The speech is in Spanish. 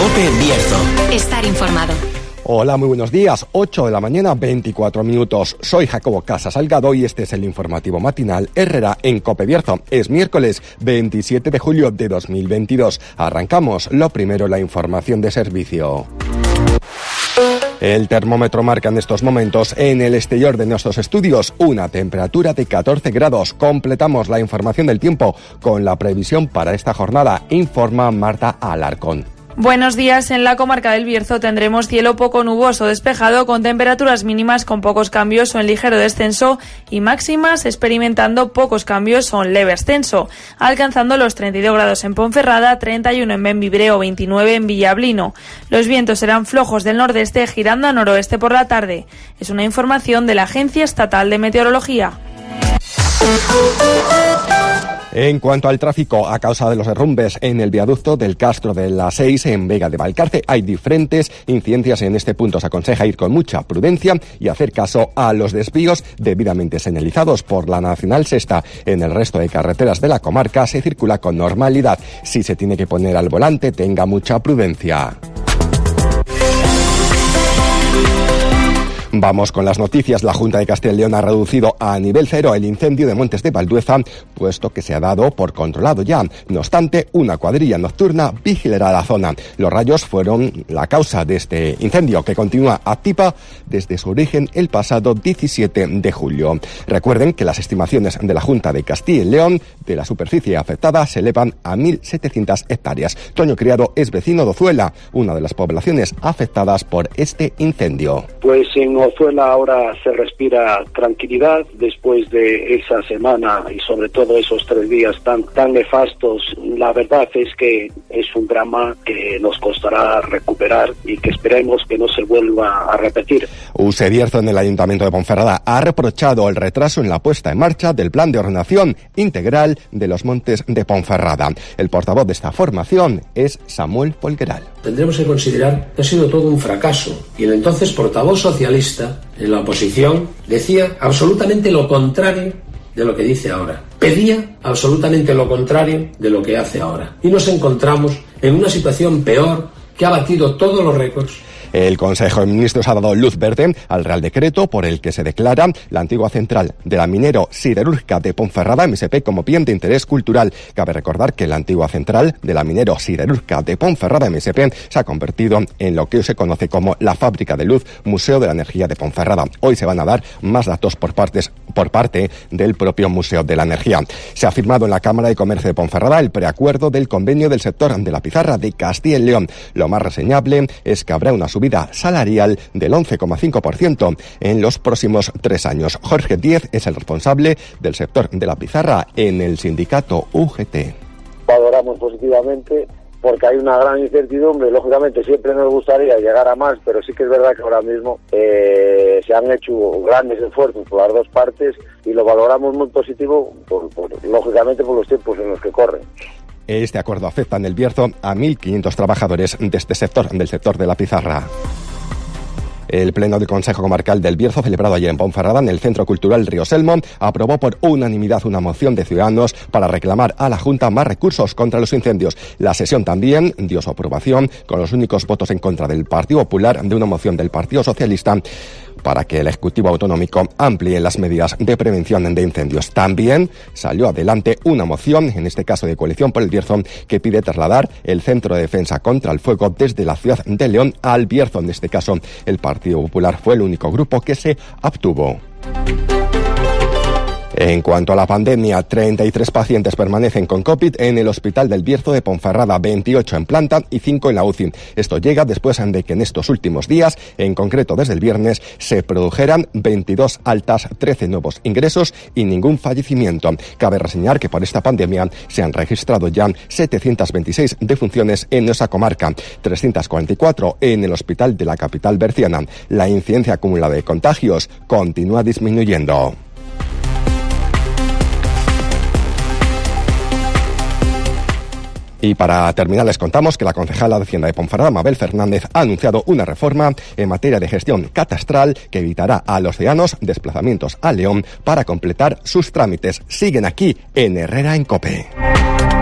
COPE Bierzo. Estar informado. Hola, muy buenos días. 8 de la mañana, 24 minutos. Soy Jacobo Casas Salgado y este es el informativo matinal Herrera en COPE Bierzo. Es miércoles 27 de julio de 2022. Arrancamos. Lo primero, la información de servicio. El termómetro marca en estos momentos en el exterior de nuestros estudios una temperatura de 14 grados. Completamos la información del tiempo con la previsión para esta jornada, informa Marta Alarcón. Buenos días. En la comarca del Bierzo tendremos cielo poco nuboso despejado con temperaturas mínimas con pocos cambios o en ligero descenso y máximas experimentando pocos cambios o en leve ascenso, alcanzando los 32 grados en Ponferrada, 31 en Bembibre o 29 en Villablino. Los vientos serán flojos del nordeste girando a noroeste por la tarde. Es una información de la Agencia Estatal de Meteorología. En cuanto al tráfico, a causa de los derrumbes en el viaducto del Castro de la 6 en Vega de Valcarce, hay diferentes incidencias en este punto. Se aconseja ir con mucha prudencia y hacer caso a los desvíos debidamente señalizados por la Nacional Sexta. En el resto de carreteras de la comarca se circula con normalidad. Si se tiene que poner al volante, tenga mucha prudencia. Vamos con las noticias. La Junta de Castilla y León ha reducido a nivel cero el incendio de Montes de Valdueza, puesto que se ha dado por controlado ya. No obstante, una cuadrilla nocturna vigilará la zona. Los rayos fueron la causa de este incendio, que continúa activa desde su origen el pasado 17 de julio. Recuerden que las estimaciones de la Junta de Castilla y León de la superficie afectada se elevan a 1.700 hectáreas. Toño Criado es vecino de Ozuela, una de las poblaciones afectadas por este incendio. Pues en Ozuela ahora se respira tranquilidad después de esa semana y sobre todo esos 3 días tan nefastos. La verdad es que es un drama que nos costará recuperar y que esperemos que no se vuelva a repetir. Use Bierzo en el Ayuntamiento de Ponferrada ha reprochado el retraso en la puesta en marcha del plan de ordenación integral de los Montes de Ponferrada. El portavoz de esta formación es Samuel Polgueral. Tendremos que considerar que ha sido todo un fracaso y el entonces portavoz socialista en la oposición decía absolutamente lo contrario de lo que dice ahora. Pedía absolutamente lo contrario de lo que hace ahora. Y nos encontramos en una situación peor que ha batido todos los récords. El Consejo de Ministros ha dado luz verde al Real Decreto por el que se declara la antigua central de la minero siderúrgica de Ponferrada, MSP, como bien de interés cultural. Cabe recordar que la antigua central de la minero siderúrgica de Ponferrada, MSP, se ha convertido en lo que hoy se conoce como la Fábrica de Luz, Museo de la Energía de Ponferrada. Hoy se van a dar más datos por parte del propio Museo de la Energía. Se ha firmado en la Cámara de Comercio de Ponferrada el preacuerdo del convenio del sector de la pizarra de Castilla y León. Lo más reseñable es que habrá una subida salarial del 11,5% en los próximos 3 años. Jorge Díez es el responsable del sector de la pizarra en el sindicato UGT. Valoramos positivamente porque hay una gran incertidumbre. Lógicamente siempre nos gustaría llegar a más, pero sí que es verdad que ahora mismo se han hecho grandes esfuerzos por las dos partes y lo valoramos muy positivo, lógicamente por los tiempos en los que corren. Este acuerdo afecta en el Bierzo a 1.500 trabajadores de este sector, del sector de la pizarra. El Pleno del Consejo Comarcal del Bierzo, celebrado ayer en Ponferrada, en el Centro Cultural Río Selmo, aprobó por unanimidad una moción de ciudadanos para reclamar a la Junta más recursos contra los incendios. La sesión también dio su aprobación con los únicos votos en contra del Partido Popular de una moción del Partido Socialista para que el Ejecutivo Autonómico amplíe las medidas de prevención de incendios. También salió adelante una moción, en este caso de Coalición por el Bierzo, que pide trasladar el Centro de Defensa contra el Fuego desde la ciudad de León al Bierzo. En este caso, el Partido Popular fue el único grupo que se abstuvo. En cuanto a la pandemia, 33 pacientes permanecen con COVID en el Hospital del Bierzo de Ponferrada, 28 en planta y 5 en la UCI. Esto llega después de que en estos últimos días, en concreto desde el viernes, se produjeran 22 altas, 13 nuevos ingresos y ningún fallecimiento. Cabe reseñar que por esta pandemia se han registrado ya 726 defunciones en nuestra comarca, 344 en el hospital de la capital berciana. La incidencia acumulada de contagios continúa disminuyendo. Y para terminar les contamos que la concejala de Hacienda de Ponferrada, Mabel Fernández, ha anunciado una reforma en materia de gestión catastral que evitará a los ciudadanos desplazamientos a León para completar sus trámites. Siguen aquí en Herrera en COPE.